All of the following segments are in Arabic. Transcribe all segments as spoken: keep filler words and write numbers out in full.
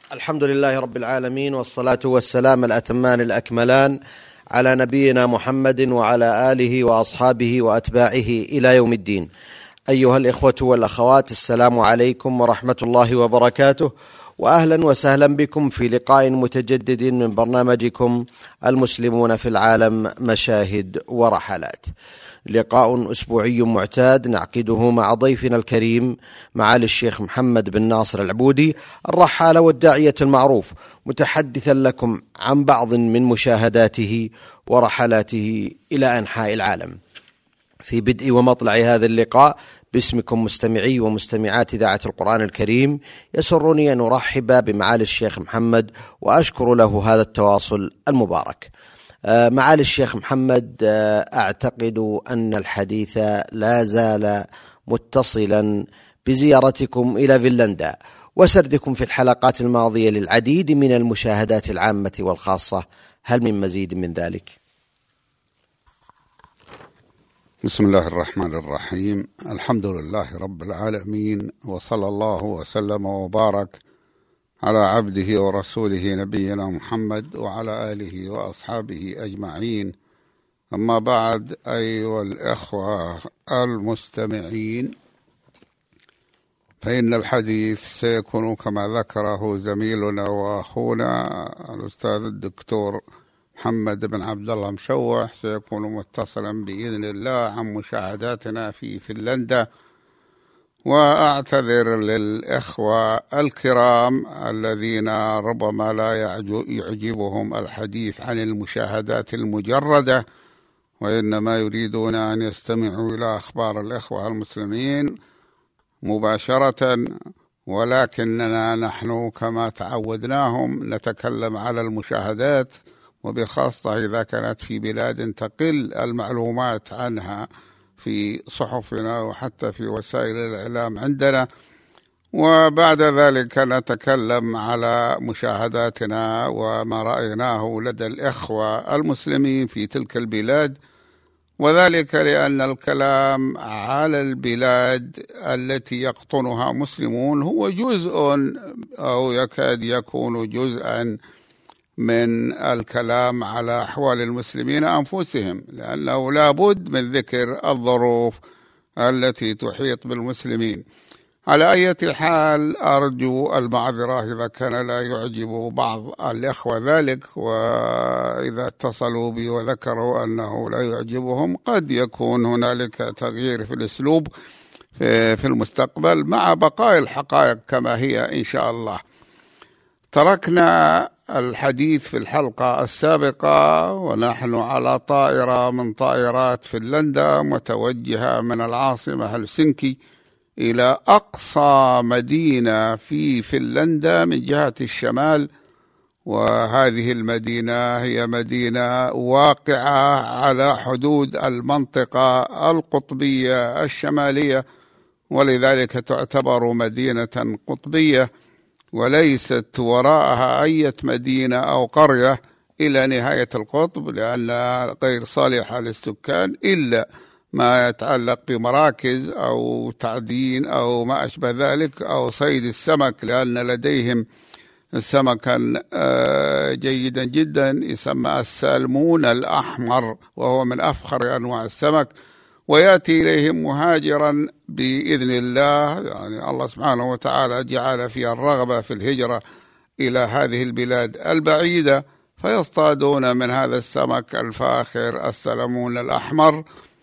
الحمد لله رب العالمين، والصلاة والسلام الأتمان الأكملان على نبينا محمد وعلى آله وأصحابه وأتباعه إلى يوم الدين. أيها الإخوة والأخوات، السلام عليكم ورحمة الله وبركاته، وأهلا وسهلا بكم في لقاء متجدد من برنامجكم المسلمون في العالم مشاهد ورحلات. لقاء أسبوعي معتاد نعقده مع ضيفنا الكريم معالي الشيخ محمد بن ناصر العبودي، الرحالة والداعية المعروف، متحدثا لكم عن بعض من مشاهداته ورحلاته إلى أنحاء العالم. في بدء ومطلع هذا اللقاء باسمكم مستمعي ومستمعات إذاعة القرآن الكريم، يسرني أن أرحب بمعالي الشيخ محمد وأشكر له هذا التواصل المبارك. معالي الشيخ محمد، أعتقد أن الحديث لا زال متصلا بزيارتكم إلى فنلندا وسردكم في الحلقات الماضية للعديد من المشاهدات العامة والخاصة. هل من مزيد من ذلك؟ بسم الله الرحمن الرحيم. الحمد لله رب العالمين، وصلى الله وسلم وبارك على عبده ورسوله نبينا محمد وعلى آله وأصحابه أجمعين. أما بعد، أيها الإخوة المستمعين، فإن الحديث سيكون كما ذكره زميلنا وأخونا الأستاذ الدكتور محمد بن عبد الله مشوح، سيكون متصلا بإذن الله عن مشاهداتنا في فنلندا. وأعتذر للإخوة الكرام الذين ربما لا يعجبهم الحديث عن المشاهدات المجردة، وإنما يريدون أن يستمعوا إلى أخبار الإخوة المسلمين مباشرة، ولكننا نحن كما تعودناهم نتكلم على المشاهدات، وبخاصة إذا كانت في بلاد تقل المعلومات عنها في صحفنا وحتى في وسائل الإعلام عندنا. وبعد ذلك نتكلم على مشاهداتنا وما رأيناه لدى الإخوة المسلمين في تلك البلاد، وذلك لأن الكلام على البلاد التي يقطنها مسلمون هو جزء أو يكاد يكون جزءا من الكلام على أحوال المسلمين أنفسهم، لأنه لا بد من ذكر الظروف التي تحيط بالمسلمين. على أي حال، أرجو المعذرة إذا كان لا يعجب بعض الإخوة ذلك، وإذا اتصلوا بي وذكروا أنه لا يعجبهم قد يكون هنالك تغيير في الأسلوب في المستقبل مع بقاء الحقائق كما هي إن شاء الله. تركنا الحديث في الحلقة السابقة ونحن على طائرة من طائرات فنلندا متوجهة من العاصمة هلسنكي إلى أقصى مدينة في فنلندا من جهة الشمال، وهذه المدينة هي مدينة واقعة على حدود المنطقة القطبية الشمالية، ولذلك تعتبر مدينة قطبية، وليست وراءها أي مدينة أو قرية إلى نهاية القطب، لأنها غير صالحة للسكان إلا ما يتعلق بمراكز أو تعدين أو ما أشبه ذلك أو صيد السمك، لأن لديهم سمكا جيدا جدا يسمى السالمون الأحمر، وهو من أفخر أنواع السمك، ويأتي إليهم مهاجرا بإذن الله. يعني الله سبحانه وتعالى جعل فيها الرغبة في الهجرة إلى هذه البلاد البعيدة، فيصطادون من هذا السمك الفاخر السلمون الأحمر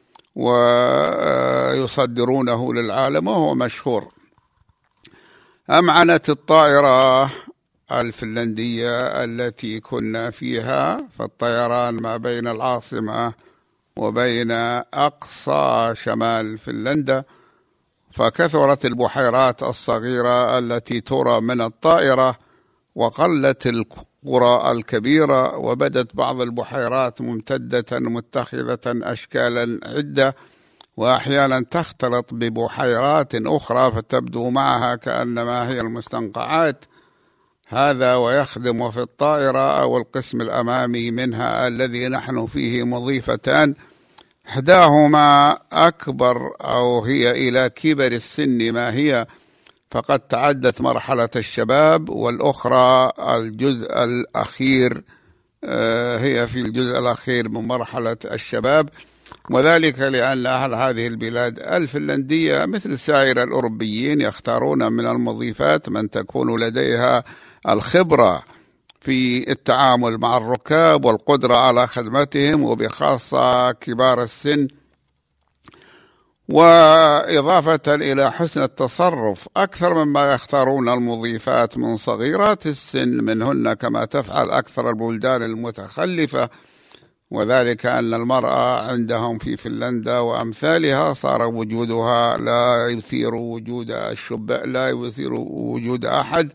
ويصدرونه للعالم وهو مشهور. أمعنت الطائرة الفنلندية التي كنا فيها، فالطيران ما بين العاصمة وبين أقصى شمال فنلندا، فكثرت البحيرات الصغيرة التي ترى من الطائرة، وقلت القرى الكبيرة، وبدت بعض البحيرات ممتدة متخذة أشكالا عدة، وأحيانا تختلط ببحيرات أخرى فتبدو معها كأنما هي المستنقعات. هذا ويخدم في الطائرة أو القسم الأمامي منها الذي نحن فيه مضيفتان، إحداهما أكبر أو هي إلى كبر السن ما هي، فقد تعدت مرحلة الشباب، والأخرى الجزء الأخير هي في الجزء الأخير من مرحلة الشباب، وذلك لأن أهل هذه البلاد الفنلندية مثل سائر الأوروبيين يختارون من المضيفات من تكون لديها الخبرة في التعامل مع الركاب والقدرة على خدمتهم، وبخاصة كبار السن، وإضافة إلى حسن التصرف أكثر مما يختارون المضيفات من صغيرات السن منهن، كما تفعل أكثر البلدان المتخلفة. وذلك أن المرأة عندهم في فنلندا وأمثالها صار وجودها لا يثير وجود الشباب، لا يثير وجود أحد،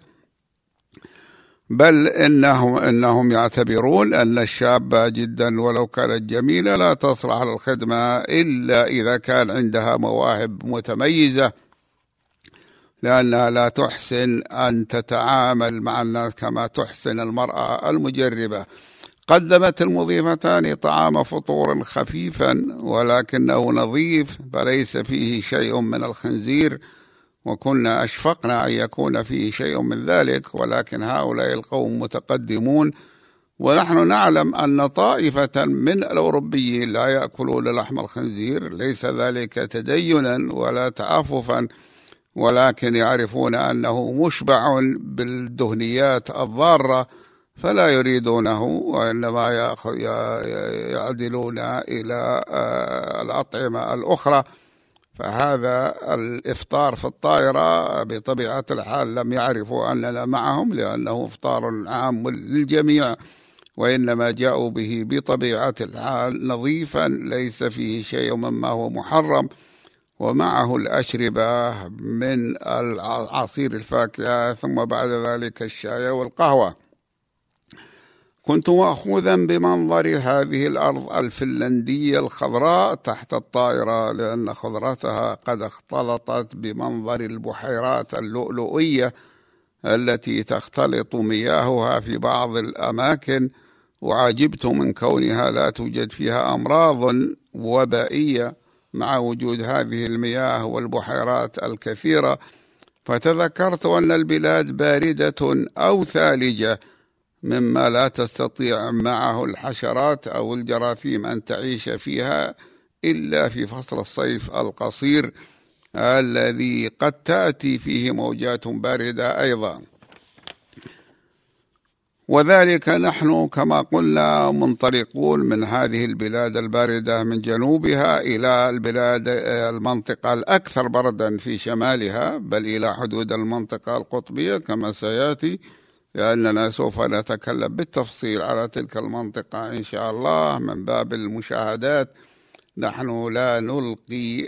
بل إنهم, إنهم يعتبرون أن الشابة جدا ولو كانت جميلة لا تصلح للخدمة إلا إذا كان عندها مواهب متميزة، لأنها لا تحسن أن تتعامل مع الناس كما تحسن المرأة المجربة. قدمت المضيفتان طعام فطور خفيفا ولكنه نظيف فليس فيه شيء من الخنزير، وكنا أشفقنا أن يكون فيه شيء من ذلك، ولكن هؤلاء القوم متقدمون، ونحن نعلم أن طائفة من الأوروبيين لا يأكلون لحم الخنزير، ليس ذلك تدينا ولا تعففا، ولكن يعرفون أنه مشبع بالدهنيات الضارة فلا يريدونه، وإنما يعدلون إلى الأطعمة الأخرى. فهذا الإفطار في الطائرة بطبيعة الحال لم يعرفوا أننا معهم، لأنه إفطار عام للجميع، وإنما جاءوا به بطبيعة الحال نظيفا ليس فيه شيء مما هو محرم، ومعه الأشربة من عصير الفاكهة، ثم بعد ذلك الشاي والقهوة. كنت مأخوذا بمنظر هذه الأرض الفنلندية الخضراء تحت الطائرة، لأن خضرتها قد اختلطت بمنظر البحيرات اللؤلؤية التي تختلط مياهها في بعض الأماكن، وعجبت من كونها لا توجد فيها أمراض وبائية مع وجود هذه المياه والبحيرات الكثيرة. فتذكرت أن البلاد باردة أو ثالجة مما لا تستطيع معه الحشرات أو الجراثيم أن تعيش فيها إلا في فصل الصيف القصير الذي قد تأتي فيه موجات باردة أيضا. وذلك نحن كما قلنا منطلقون من هذه البلاد الباردة من جنوبها إلى البلاد المنطقة الأكثر بردا في شمالها، بل إلى حدود المنطقة القطبية كما سيأتي، لأننا سوف نتكلم بالتفصيل على تلك المنطقة إن شاء الله من باب المشاهدات. نحن لا نلقي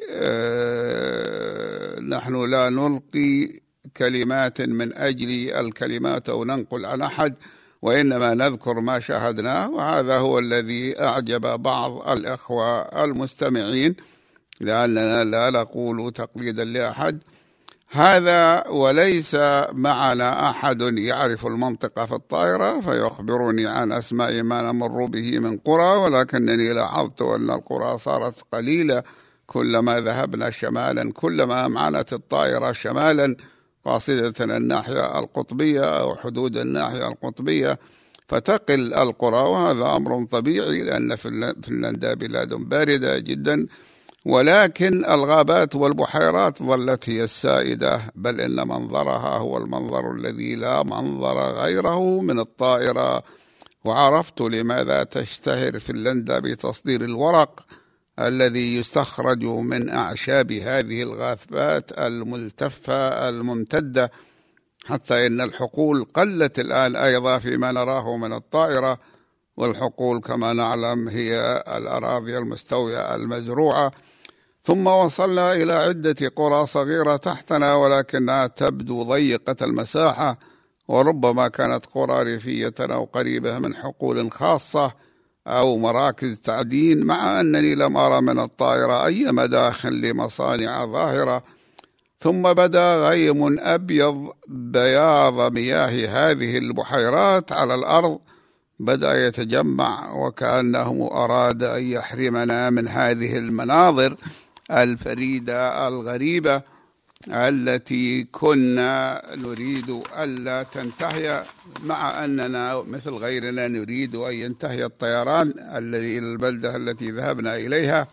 آه نحن لا نلقي كلمات من أجل الكلمات أو ننقل عن أحد، وإنما نذكر ما شاهدناه، وهذا هو الذي أعجب بعض الأخوة المستمعين، لأننا لا نقول تقليدا لأحد. هذا وليس معنا أحد يعرف المنطقة في الطائرة فيخبرني عن أسماء ما نمر به من قرى، ولكنني لاحظت أن القرى صارت قليلة كلما ذهبنا شمالا، كلما أمعنت الطائرة شمالا قاصدة الناحية القطبية أو حدود الناحية القطبية فتقل القرى، وهذا أمر طبيعي لأن فنلندا بلاد باردة جدا، ولكن الغابات والبحيرات ظلت هي السائدة، بل إن منظرها هو المنظر الذي لا منظر غيره من الطائرة. وعرفت لماذا تشتهر فنلندا بتصدير الورق الذي يستخرج من أعشاب هذه الغابات الملتفة الممتدة، حتى إن الحقول قلت الآن أيضا فيما نراه من الطائرة، والحقول كما نعلم هي الأراضي المستوية المزروعة. ثم وصلنا إلى عدة قرى صغيرة تحتنا ولكنها تبدو ضيقة المساحة، وربما كانت قرى ريفية أو قريبة من حقول خاصة أو مراكز تعدين، مع أنني لم أرى من الطائرة أي مداخل لمصانع ظاهرة. ثم بدا غيم أبيض بياض مياه هذه البحيرات على الأرض بدأ يتجمع، وكأنه أراد أن يحرمنا من هذه المناظر الفريدة الغريبة. التي كنا نريد ألا تنتهي، مع أننا مثل غيرنا نريد أن ينتهي الطيران الذي إلى البلدة التي ذهبنا إليها،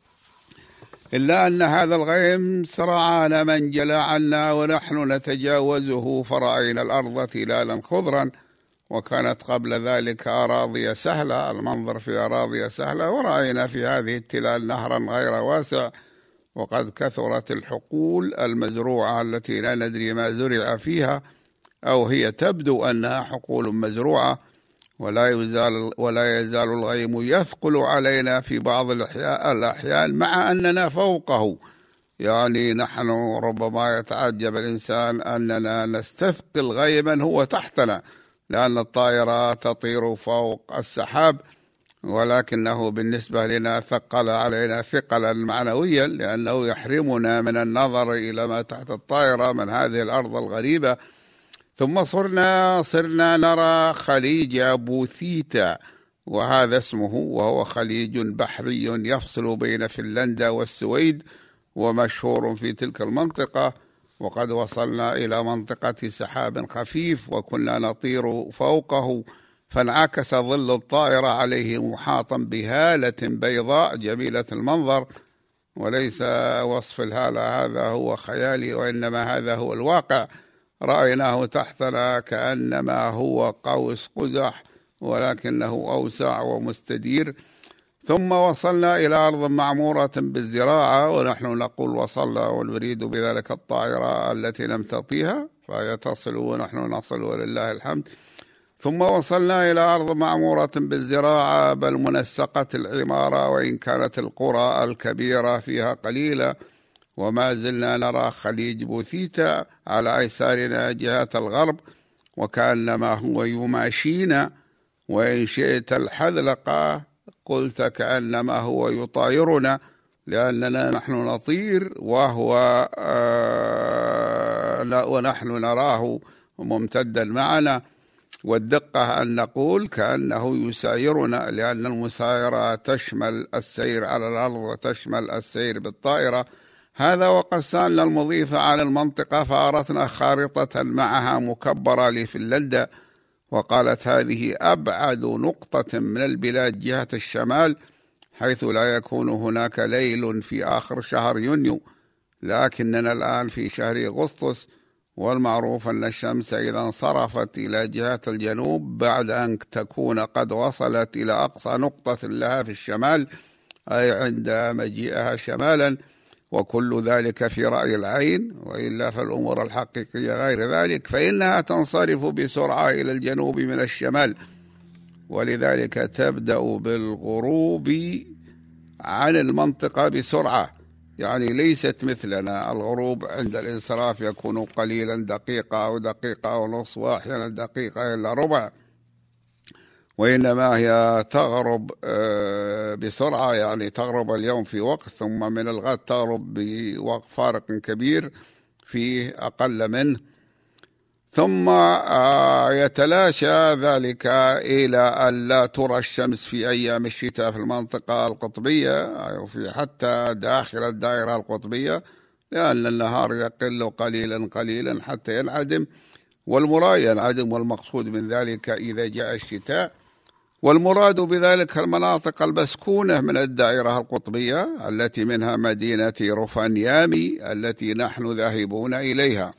إلا أن هذا الغيم سرعان من جلى عنا ونحن نتجاوزه، فرأينا الأرض تلالا خضرا، وكانت قبل ذلك أراضي سهلة، المنظر في أراضي سهلة، ورأينا في هذه التلال نهرا غير واسع، وقد كثرت الحقول المزروعة التي لا ندري ما زرع فيها، أو هي تبدو أنها حقول مزروعة، ولا يزال ولا يزال الغيم يثقل علينا في بعض الأحيان مع أننا فوقه. يعني نحن ربما يتعجب الإنسان أننا نستثقل غيما هو تحتنا، لأن الطائرة تطير فوق السحاب، ولكنه بالنسبة لنا ثقل علينا ثقلا معنويا، لأنه يحرمنا من النظر إلى ما تحت الطائرة من هذه الأرض الغريبة. ثم صرنا صرنا نرى خليج بوثيتا، وهذا اسمه، وهو خليج بحري يفصل بين فنلندا والسويد، ومشهور في تلك المنطقة. وقد وصلنا إلى منطقة سحاب خفيف وكنا نطير فوقه، فانعكس ظل الطائرة عليه محاطا بهالة بيضاء جميلة المنظر، وليس وصف الهالة هذا هو خيالي، وإنما هذا هو الواقع. رأيناه تحتنا كأنما هو قوس قزح، ولكنه أوسع ومستدير. ثم وصلنا إلى أرض معمورة بالزراعة، ونحن نقول وصلنا ونريد بذلك الطائرة التي لم تطيها، فهي تصل ونحن نصل ولله الحمد. ثم وصلنا إلى أرض معمورة بالزراعة بل منسقة العمارة، وإن كانت القرى الكبيرة فيها قليلة، وما زلنا نرى خليج بوثيتا على أيسارنا جهة الغرب، وكأنما هو يماشينا، وإن شئت الحذلقة قلت كأنما هو يطايرنا، لأننا نحن نطير وهو آه لا ونحن نراه ممتدا معنا. والدقة أن نقول كأنه يسايرنا، لأن المسايرة تشمل السير على الأرض وتشمل السير بالطائرة. هذا وقد سألنا المضيفة عن المنطقة، فأرتنا خارطة معها مكبرة لفنلندا، وقالت هذه أبعد نقطة من البلاد جهة الشمال، حيث لا يكون هناك ليل في آخر شهر يونيو، لكننا الآن في شهر أغسطس، والمعروف أن الشمس إذا انصرفت إلى جهة الجنوب بعد أن تكون قد وصلت إلى أقصى نقطة لها في الشمال، أي عند مجيئها شمالا، وكل ذلك في رأي العين، وإلا فالأمور الحقيقية غير ذلك، فإنها تنصرف بسرعة إلى الجنوب من الشمال، ولذلك تبدأ بالغروب عن المنطقة بسرعة. يعني ليست مثلنا، الغروب عند الانصراف يكون قليلا، دقيقة أو دقيقة ونصف، وأحيانا دقيقة إلا ربع، وإنما هي تغرب بسرعة، يعني تغرب اليوم في وقت، ثم من الغد تغرب بوقت فارق كبير فيه أقل منه، ثم يتلاشى ذلك إلى أن لا ترى الشمس في أيام الشتاء في المنطقة القطبية، أو في حتى داخل الدائرة القطبية، لأن النهار يقل قليلا قليلا حتى ينعدم، والمراد ينعدم، والمقصود من ذلك إذا جاء الشتاء. والمراد بذلك المناطق المسكونة من الدائرة القطبية، التي منها مدينة روفانيامي التي نحن ذاهبون إليها.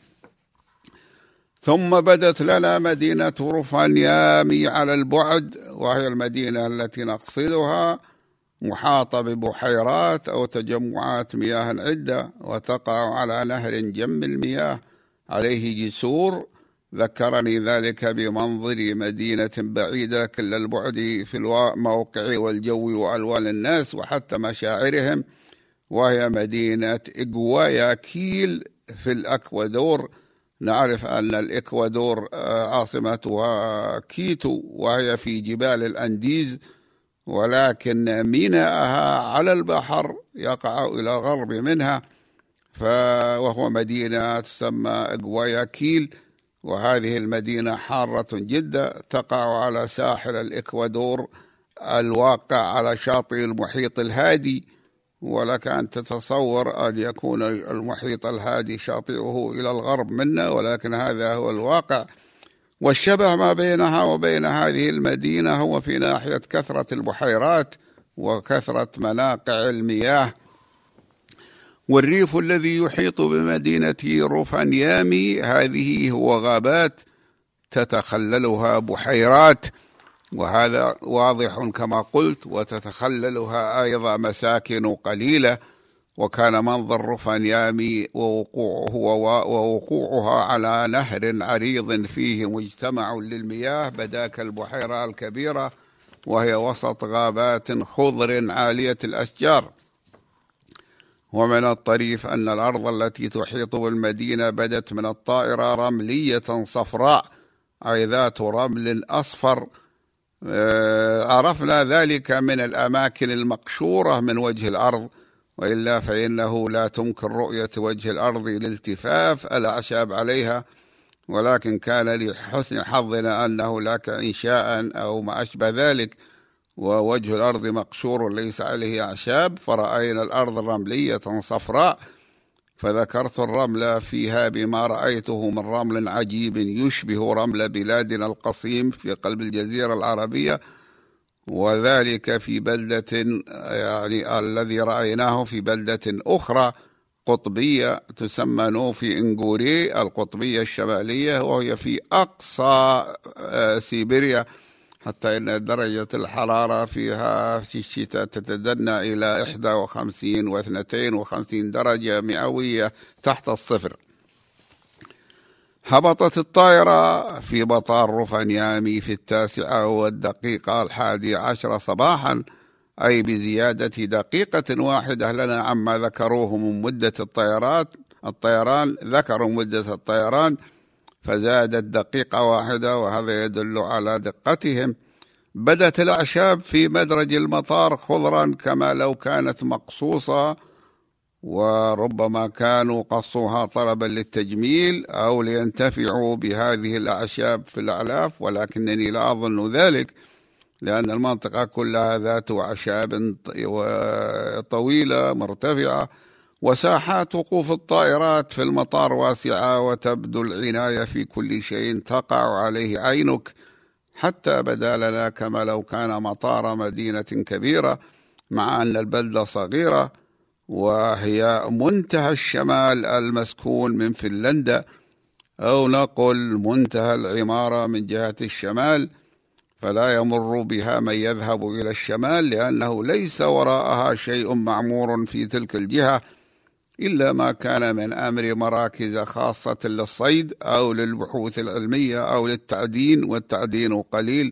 ثم بدت لنا مدينة روفانيامي على البعد، وهي المدينة التي نقصدها، محاطة ببحيرات أو تجمعات مياه عدة، وتقع على نهر جم المياه عليه جسور. ذكرني ذلك بمنظر مدينة بعيدة كل البعد في الموقع والجو وألوان الناس وحتى مشاعرهم، وهي مدينة إغواياكيل في الأكوادور. نعرف أن الإكوادور عاصمتها كيتو، وهي في جبال الأنديز، ولكن ميناءها على البحر يقع إلى الغرب منها، وهو مدينة تسمى إغواياكيل. وهذه المدينة حارة جدا، تقع على ساحل الإكوادور الواقع على شاطئ المحيط الهادي، ولك أن تتصور أن يكون المحيط الهادي شاطئه إلى الغرب منا، ولكن هذا هو الواقع. والشبه ما بينها وبين هذه المدينة هو في ناحية كثرة البحيرات وكثرة مناقع المياه. والريف الذي يحيط بمدينة روفانيامي هذه هو غابات تتخللها بحيرات، وهذا واضح كما قلت، وتتخللها أيضا مساكن قليلة. وكان منظر روفانيامي ووقوعه ووقوعها على نهر عريض فيه مجتمع للمياه بداك البحيرة الكبيرة، وهي وسط غابات خضر عالية الأشجار. ومن الطريف أن الأرض التي تحيط بالمدينة بدت من الطائرة رملية صفراء، أي ذات رمل أصفر. عرفنا ذلك من الأماكن المقشورة من وجه الأرض، وإلا فإنه لا تمكن رؤية وجه الأرض لالتفاف الأعشاب عليها. ولكن كان لحسن حظنا أنه لا إنشاء أو ما أشبه ذلك، ووجه الأرض مقشور ليس عليه أعشاب، فرأينا الأرض رملية صفراء. فذكرت الرمل فيها بما رأيته من رمل عجيب يشبه رمل بلادنا القصيم في قلب الجزيرة العربية، وذلك في بلدة يعني الذي رأيناه في بلدة أخرى قطبية تسمى نوفي إنغوري القطبية الشمالية، وهي في أقصى سيبيريا، حتى إن درجة الحرارة فيها في الشتاء تتدنى إلى إحدى وخمسين واثنتين وخمسين درجة مئوية تحت الصفر. هبطت الطائرة في مطار روفانيامي في التاسعة والدقيقة الحادي عشر صباحا، أي بزيادة دقيقة واحدة لنا عما ذكروه من مدة الطيارات الطيران ذكروا مدة الطيران فزادت دقيقة واحدة، وهذا يدل على دقتهم. بدت الأعشاب في مدرج المطار خضرا كما لو كانت مقصوصة، وربما كانوا قصوها طلبا للتجميل أو لينتفعوا بهذه الأعشاب في الأعلاف، ولكنني لا أظن ذلك، لأن المنطقة كلها ذات أعشاب طويلة مرتفعة، وساحات وقوف الطائرات في المطار واسعة، وتبدو العناية في كل شيء تقع عليه عينك، حتى بدا لنا كما لو كان مطار مدينة كبيرة، مع أن البلدة صغيرة وهي منتهى الشمال المسكون من فنلندا، أو نقل منتهى العمارة من جهة الشمال، فلا يمر بها من يذهب إلى الشمال، لأنه ليس وراءها شيء معمور في تلك الجهة إلا ما كان من أمر مراكز خاصة للصيد أو للبحوث العلمية أو للتعدين، والتعدين قليل،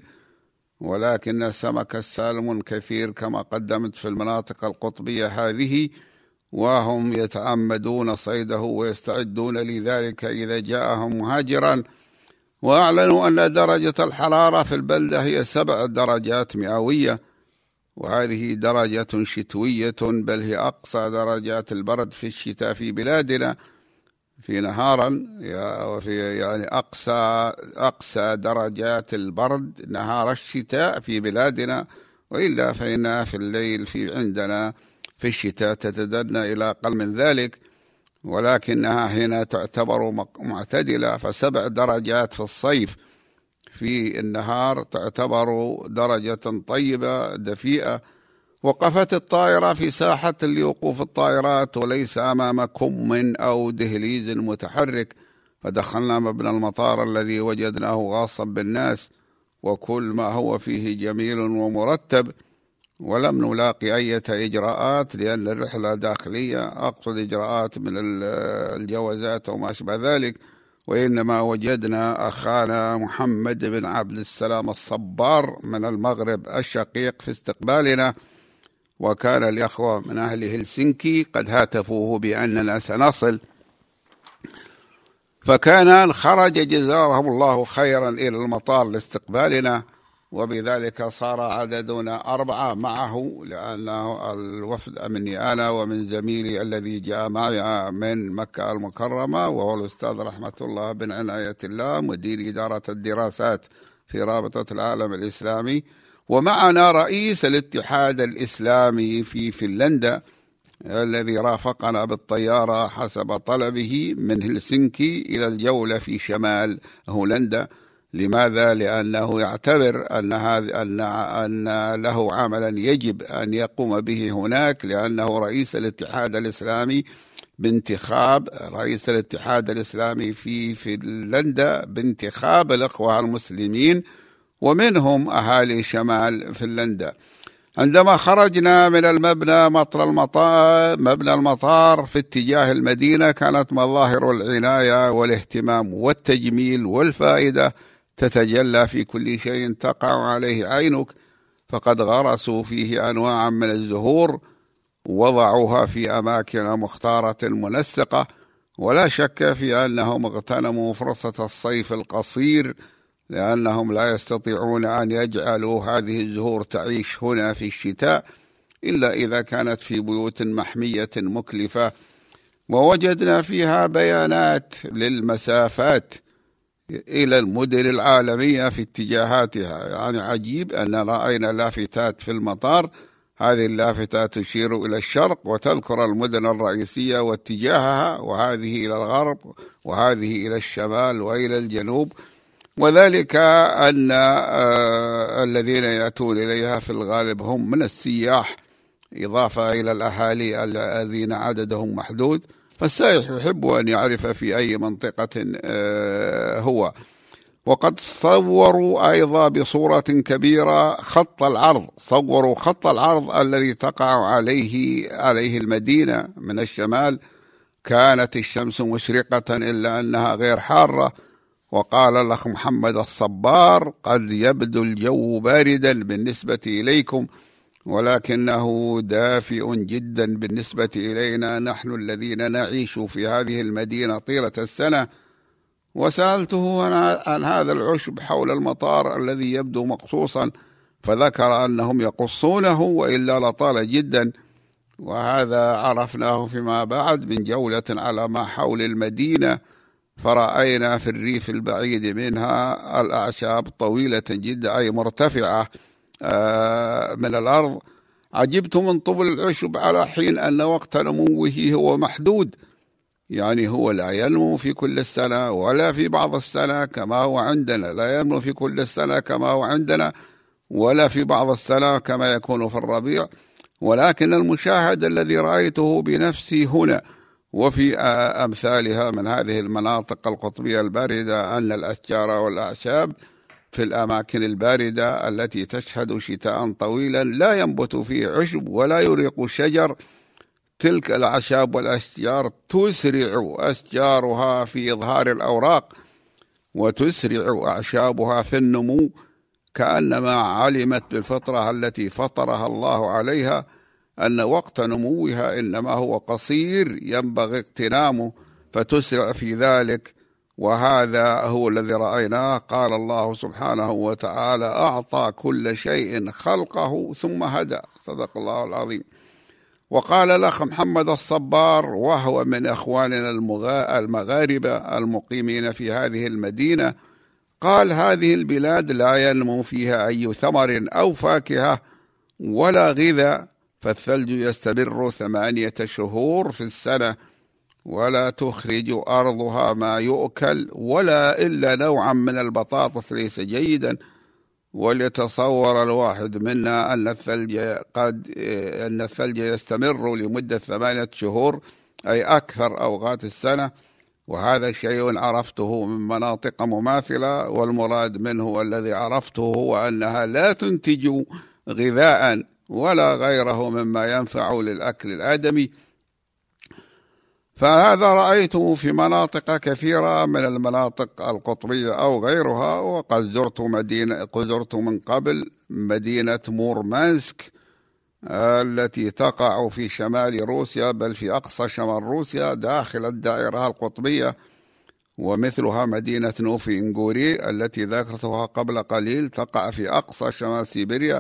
ولكن سمك السالمون كثير كما قدمت في المناطق القطبية هذه، وهم يتعمدون صيده ويستعدون لذلك إذا جاءهم مهاجرا. وأعلنوا أن درجة الحرارة في البلدة هي سبع درجات مئوية، وهذه درجة شتوية، بل هي أقصى درجات البرد في الشتاء في بلادنا في نهارا، وفي يعني أقصى أقصى درجات البرد نهار الشتاء في بلادنا، وإلا فإنها في الليل في عندنا في الشتاء تتدنى إلى أقل من ذلك، ولكنها هنا تعتبر معتدلة، فسبع درجات في الصيف في النهار تعتبر درجة طيبة دفيئة. وقفت الطائرة في ساحة لوقوف الطائرات، وليس أمام كم أو دهليز متحرك، فدخلنا مبنى المطار الذي وجدناه غاصا بالناس، وكل ما هو فيه جميل ومرتب، ولم نلاقي أي إجراءات، لأن الرحلة داخلية، أقصد إجراءات من الجوازات وما أشبه ذلك، وإنما وجدنا أخانا محمد بن عبد السلام الصبار من المغرب الشقيق في استقبالنا، وكان الأخوة من أهل هلسنكي قد هاتفوه بأننا سنصل، فكان خرج جزاهم الله خيرا إلى المطار لاستقبالنا، وبذلك صار عددنا أربعة معه، لأنه الوفد مني أنا ومن زميلي الذي جاء معي من مكة المكرمة، وهو الأستاذ رحمة الله بن عناية الله مدير إدارة الدراسات في رابطة العالم الإسلامي، ومعنا رئيس الاتحاد الإسلامي في فنلندا الذي رافقنا بالطيارة حسب طلبه من هلسنكي إلى الجولة في شمال هولندا. لماذا؟ لأنه يعتبر أن هذا أن أن له عملا يجب أن يقوم به هناك، لأنه رئيس الاتحاد الإسلامي بانتخاب رئيس الاتحاد الإسلامي في فنلندا بانتخاب الإخوة المسلمين ومنهم أهالي شمال فنلندا. عندما خرجنا من المبنى مطر المطار مبنى المطار في اتجاه المدينة، كانت مظاهر العناية والاهتمام والتجميل والفائدة تتجلى في كل شيء تقع عليه عينك، فقد غرسوا فيه أنواعا من الزهور وضعوها في أماكن مختارة منسقة، ولا شك في أنهم اغتنموا فرصة الصيف القصير، لأنهم لا يستطيعون أن يجعلوا هذه الزهور تعيش هنا في الشتاء إلا إذا كانت في بيوت محمية مكلفة. ووجدنا فيها بيانات للمسافات إلى المدن العالمية في اتجاهاتها. يعني عجيب أن رأينا لافتات في المطار، هذه اللافتات تشير إلى الشرق وتذكر المدن الرئيسية واتجاهها، وهذه إلى الغرب وهذه إلى الشمال وإلى الجنوب، وذلك أن الذين يأتون إليها في الغالب هم من السياح، إضافة إلى الأهالي الذين عددهم محدود. فالسائح يحب أن يعرف في أي منطقة هو. وقد صوروا أيضا بصورة كبيرة خط العرض، صوروا خط العرض الذي تقع عليه عليه المدينة من الشمال. كانت الشمس مشرقة إلا أنها غير حارة. وقال الأخ محمد الصبار: قد يبدو الجو باردا بالنسبة إليكم، ولكنه دافئ جدا بالنسبة إلينا نحن الذين نعيش في هذه المدينة طيلة السنة. وسألته عن هذا العشب حول المطار الذي يبدو مقصوصا، فذكر أنهم يقصونه وإلا لطال جدا. وهذا عرفناه فيما بعد من جولة على ما حول المدينة، فرأينا في الريف البعيد منها الأعشاب طويلة جدا، أي مرتفعة من الأرض. عجبت من طول العشب على حين أن وقت نموه هو محدود، يعني هو لا ينمو في كل السنة ولا في بعض السنة كما هو عندنا، لا ينمو في كل السنة كما هو عندنا ولا في بعض السنة كما يكون في الربيع. ولكن المشاهد الذي رأيته بنفسي هنا وفي أمثالها من هذه المناطق القطبية الباردة أن الأشجار والأعشاب في الأماكن الباردة التي تشهد شتاء طويلا لا ينبت فيه عشب ولا يريق شجر. تلك الأعشاب والأشجار تسرع أشجارها في إظهار الأوراق وتسرع أعشابها في النمو، كأنما علمت بالفطرة التي فطرها الله عليها أن وقت نموها إنما هو قصير ينبغي اغتنامه، فتسرع في ذلك. وهذا هو الذي رأيناه. قال الله سبحانه وتعالى: أعطى كل شيء خلقه ثم هدى. صدق الله العظيم. وقال الأخ محمد الصبار، وهو من أخواننا المغاربة المقيمين في هذه المدينة، قال: هذه البلاد لا ينمو فيها أي ثمر أو فاكهة ولا غذاء، فالثلج يستمر ثمانية شهور في السنة، ولا تخرج أرضها ما يؤكل ولا إلا نوعا من البطاطس ليس جيدا. وليتصور الواحد منا أن الثلج قد أن الثلج يستمر لمدة ثمانية شهور، أي أكثر أوقات السنة. وهذا شيء عرفته من مناطق مماثلة، والمراد منه الذي عرفته هو أنها لا تنتج غذاء ولا غيره مما ينفع للأكل الآدمي. فهذا رأيته في مناطق كثيرة من المناطق القطبية أو غيرها. وقد زرت مدينة زرت من قبل مدينة مورمانسك التي تقع في شمال روسيا، بل في أقصى شمال روسيا داخل الدائرة القطبية، ومثلها مدينة نوفي-إنغوري التي ذكرتها قبل قليل تقع في أقصى شمال سيبيريا.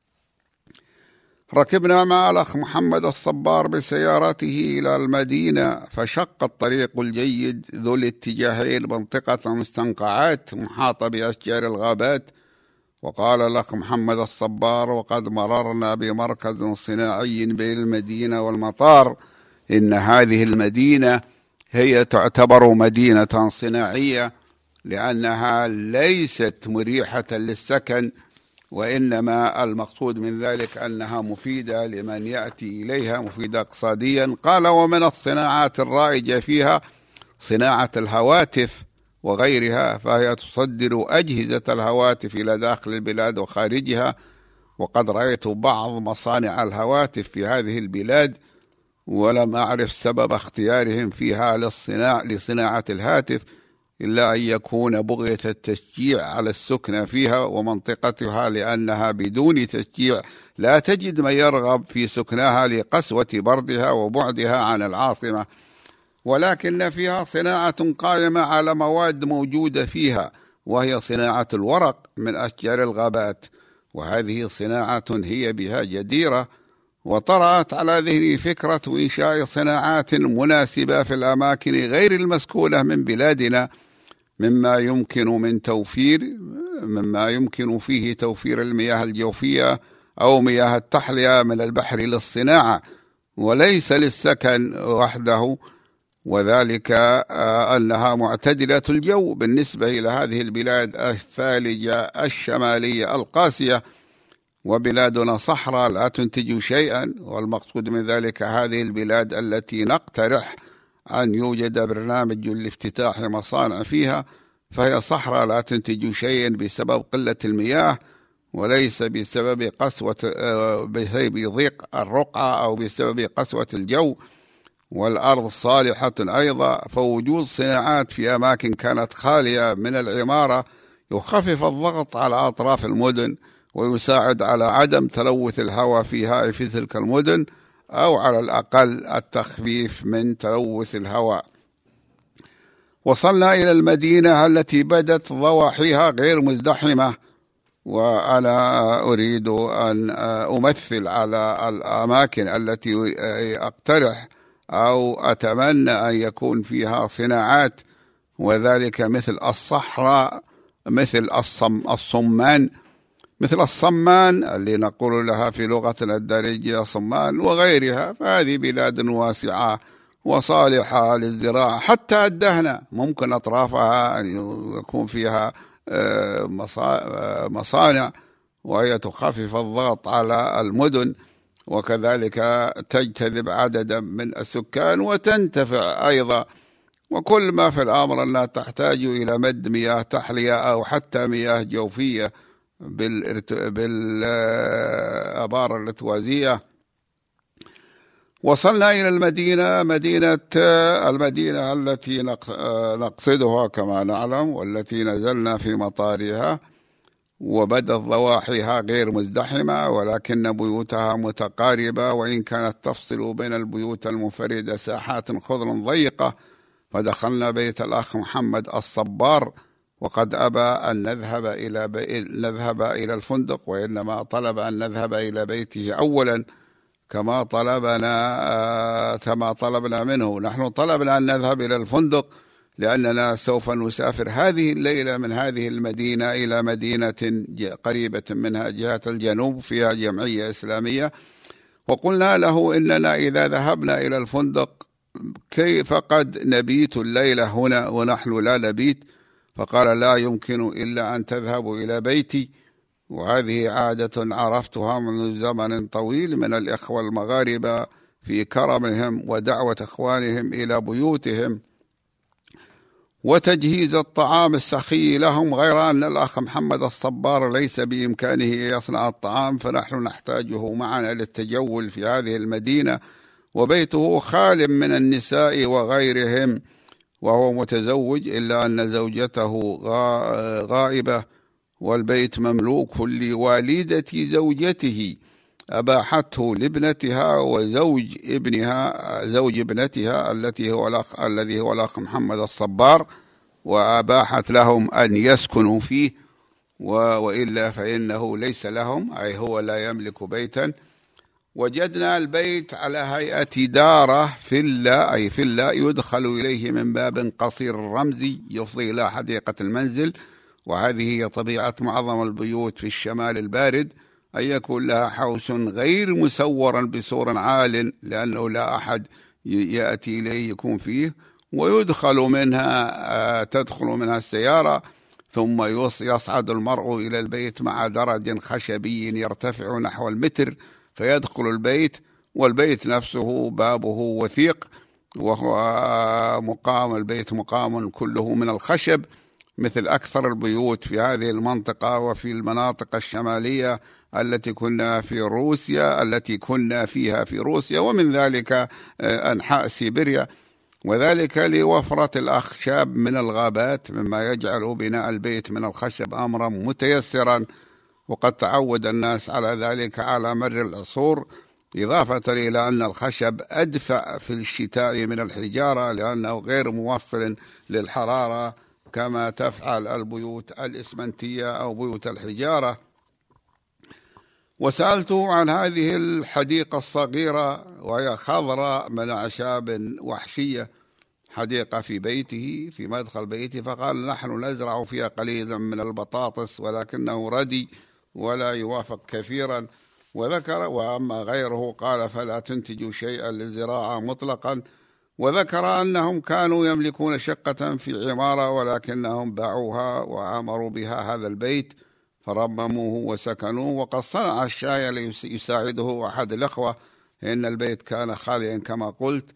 ركبنا مع الأخ محمد الصبار بسيارته إلى المدينة، فشق الطريق الجيد ذو الاتجاهين منطقة مستنقعات محاطة بأشجار الغابات، وقال الأخ محمد الصبار: وقد مررنا بمركز صناعي بين المدينة والمطار، إن هذه المدينة هي تعتبر مدينة صناعية لأنها ليست مريحة للسكن، وإنما المقصود من ذلك أنها مفيدة لمن يأتي إليها، مفيدة اقتصاديا. قال: ومن الصناعات الرائجة فيها صناعة الهواتف وغيرها، فهي تصدر أجهزة الهواتف إلى داخل البلاد وخارجها، وقد رأيت بعض مصانع الهواتف في هذه البلاد ولم أعرف سبب اختيارهم فيها للصناعة لصناعة الهاتف إلا أن يكون بغية التشجيع على السكن فيها ومنطقتها، لأنها بدون تشجيع لا تجد من يرغب في سكنها لقسوة بردها وبعدها عن العاصمة. ولكن فيها صناعة قائمة على مواد موجودة فيها، وهي صناعة الورق من أشجار الغابات، وهذه صناعة هي بها جديرة. وطرأت على ذهني فكرة إنشاء صناعات مناسبة في الأماكن غير المسكونة من بلادنا، مما يمكن من توفير مما يمكن فيه توفير المياه الجوفية أو مياه التحلية من البحر للصناعة وليس للسكن وحده، وذلك أنها معتدلة الجو بالنسبة إلى هذه البلاد الثالجة الشمالية القاسية، وبلادنا صحراء لا تنتج شيئا. والمقصود من ذلك هذه البلاد التي نقترح أن يوجد برنامج لافتتاح مصانع فيها، فهي صحراء لا تنتج شيئا بسبب قلة المياه، وليس بسبب قسوة بسبب ضيق الرقعة أو بسبب قسوة الجو، والأرض صالحة أيضا. فوجود صناعات في أماكن كانت خالية من العمارة يخفف الضغط على أطراف المدن، ويساعد على عدم تلوث الهواء فيها في تلك المدن، أو على الأقل التخفيف من تلوث الهواء. وصلنا إلى المدينة التي بدت ضواحيها غير مزدحمة، وأنا أريد أن أمثل على الأماكن التي أقترح أو أتمنى أن يكون فيها صناعات، وذلك مثل الصحراء، مثل الصمان مثل الصمان اللي نقول لها في لغتنا الدارجية صمان وغيرها. فهذه بلاد واسعة وصالحة للزراعة، حتى الدهنة ممكن أطرافها أن يكون فيها مصانع وهي تخفف الضغط على المدن، وكذلك تجتذب عددا من السكان وتنتفع أيضا. وكل ما في الأمر أنها تحتاج إلى مد مياه تحلية أو حتى مياه جوفية بالآبار الارتوازية. وصلنا إلى المدينة مدينة المدينة التي نقصدها كما نعلم، والتي نزلنا في مطارها، وبدت ضواحيها غير مزدحمة، ولكن بيوتها متقاربة، وإن كانت تفصل بين البيوت المنفردة ساحات خضر ضيقة. فدخلنا بيت الأخ محمد الصبار، وقد أبى أن نذهب إلى نذهب إلى الفندق، وإنما طلب أن نذهب إلى بيته أولا كما طلبنا كما طلبنا منه. نحن طلبنا أن نذهب إلى الفندق لأننا سوف نسافر هذه الليلة من هذه المدينة إلى مدينة قريبة منها جهة الجنوب فيها جمعية إسلامية، وقلنا له إننا إذا ذهبنا إلى الفندق كيف قد نبيت الليلة هنا ونحن لا نبيت؟ فقال: لا يمكن إلا أن تذهبوا إلى بيتي، وهذه عادة عرفتها منذ زمن طويل من الإخوة المغاربة في كرمهم ودعوة إخوانهم إلى بيوتهم وتجهيز الطعام السخي لهم، غير أن الأخ محمد الصبار ليس بإمكانه يصنع الطعام، فنحن نحتاجه معنا للتجول في هذه المدينة، وبيته خال من النساء وغيرهم، وهو متزوج إلا أن زوجته غائبة، والبيت مملوك لوالدة زوجته أباحته لابنتها وزوج ابنها زوج ابنتها التي هو الأخ الذي هو الأخ محمد الصبار، وأباحت لهم أن يسكنوا فيه، وإلا فإنه ليس لهم، أي هو لا يملك بيتا. وجدنا البيت على هيئة دارة فيلا، أي فيلا يدخل إليه من باب قصير رمزي يفضي إلى حديقة المنزل، وهذه هي طبيعة معظم البيوت في الشمال البارد، أن يكون لها حوش غير مسورا بسور عال، لأنه لا أحد يأتي إليه يكون فيه، ويدخل منها تدخل منها السيارة، ثم يصعد المرء إلى البيت مع درج خشبي يرتفع نحو المتر، فيدخل البيت، والبيت نفسه بابه وثيق، وهو مقام البيت مقام كله من الخشب، مثل أكثر البيوت في هذه المنطقة وفي المناطق الشمالية التي كنا في روسيا التي كنا فيها في روسيا ومن ذلك أنحاء سيبيريا، وذلك لوفرة الأخشاب من الغابات، مما يجعل بناء البيت من الخشب أمرا متيسرا، وقد تعود الناس على ذلك على مر العصور، إضافة إلى أن الخشب أدفأ في الشتاء من الحجارة لأنه غير موصل للحرارة كما تفعل البيوت الإسمنتية أو بيوت الحجارة. وسألته عن هذه الحديقة الصغيرة وهي خضراء من أعشاب وحشية، حديقة في بيته في مدخل بيته، فقال نحن نزرع فيها قليلا من البطاطس ولكنه ردي ولا يوافق كثيرا، وذكر وأما غيره قال فلا تنتج شيئا للزراعة مطلقا، وذكر أنهم كانوا يملكون شقة في عمارة ولكنهم باعوها وعمروا بها هذا البيت فرمموه وسكنوه، وقد صنع الشاي ليساعده أحد الأخوة، إن البيت كان خاليا كما قلت،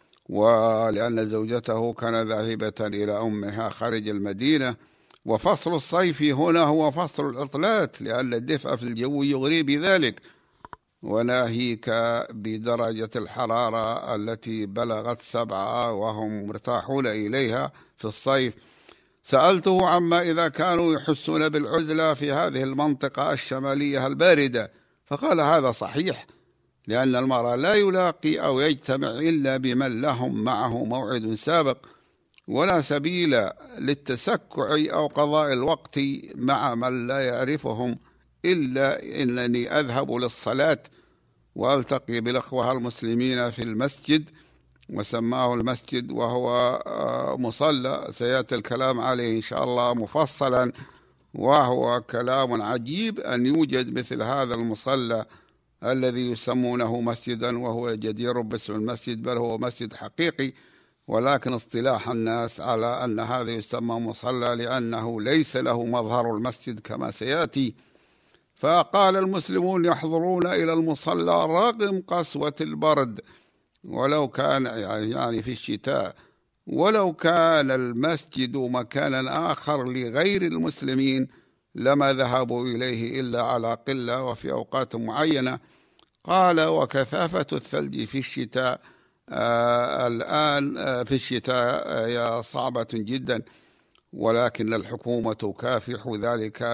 ولأن زوجته كان ذاهبة إلى أمها خارج المدينة. وفصل الصيف هنا هو فصل العطلات، لأن الدفء في الجو يغري بذلك، وناهيك بدرجة الحرارة التي بلغت سبعة وهم مرتاحون إليها في الصيف. سألته عما إذا كانوا يحسون بالعزلة في هذه المنطقة الشمالية الباردة، فقال هذا صحيح، لأن المرء لا يلاقي أو يجتمع إلا بمن لهم معه موعد سابق، ولا سبيل للتسكع أو قضاء الوقت مع من لا يعرفهم إلا إنني أذهب للصلاة وألتقي بالأخوة المسلمين في المسجد، وسماه المسجد وهو مصلى، سيأتي الكلام عليه إن شاء الله مفصلا، وهو كلام عجيب أن يوجد مثل هذا المصلى الذي يسمونه مسجدا وهو جدير باسم المسجد، بل هو مسجد حقيقي، ولكن اصطلاح الناس على أن هذا يسمى مصلى لأنه ليس له مظهر المسجد كما سيأتي. فقال المسلمون يحضرون إلى المصلى رغم قسوة البرد، ولو كان يعني في الشتاء، ولو كان المسجد مكانا آخر لغير المسلمين لما ذهبوا إليه إلا على قلة وفي أوقات معينة. قال وكثافة الثلج في الشتاء آه الآن آه في الشتاء هي آه صعبة جدا، ولكن الحكومة تكافح ذلك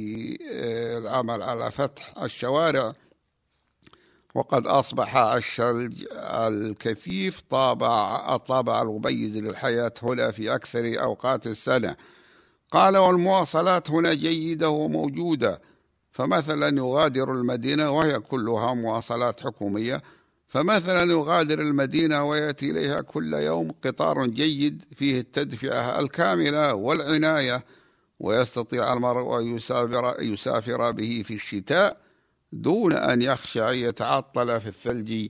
بالعمل على فتح الشوارع، وقد أصبح الثلج الكثيف طابع الطابع المميز للحياة هنا في أكثر أوقات السنة. قال والمواصلات هنا جيدة وموجودة، فمثلا يغادر المدينة وهي كلها مواصلات حكومية، فمثلا يغادر المدينة ويأتي إليها كل يوم قطار جيد فيه التدفئة الكاملة والعناية، ويستطيع المرء أن يسافر, يسافر به في الشتاء دون أن يخشى أن يتعطل في الثلج،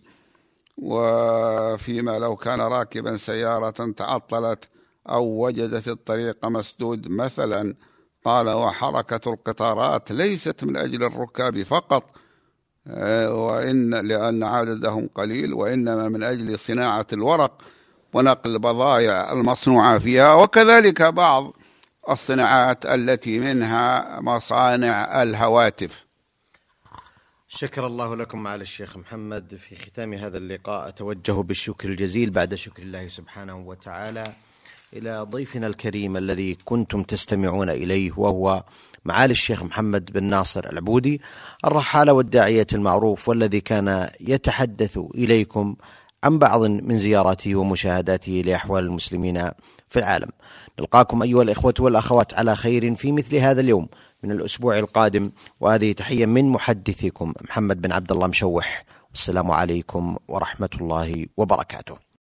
وفيما لو كان راكبا سيارة تعطلت أو وجدت الطريق مسدود مثلا. قال وحركة القطارات ليست من أجل الركاب فقط، وإن لأن عددهم قليل، وإنما من أجل صناعة الورق ونقل البضائع المصنوعة فيها، وكذلك بعض الصناعات التي منها مصانع الهواتف. شكر الله لكم معالي الشيخ محمد. في ختام هذا اللقاء أتوجه بالشكر الجزيل بعد شكر الله سبحانه وتعالى إلى ضيفنا الكريم الذي كنتم تستمعون إليه، وهو معالي الشيخ محمد بن ناصر العبودي، الرحالة والداعية المعروف، والذي كان يتحدث إليكم عن بعض من زياراته ومشاهداته لأحوال المسلمين في العالم. نلقاكم أيها الإخوة والأخوات على خير في مثل هذا اليوم من الأسبوع القادم، وهذه تحية من محدثكم محمد بن عبد الله مشوح، والسلام عليكم ورحمة الله وبركاته.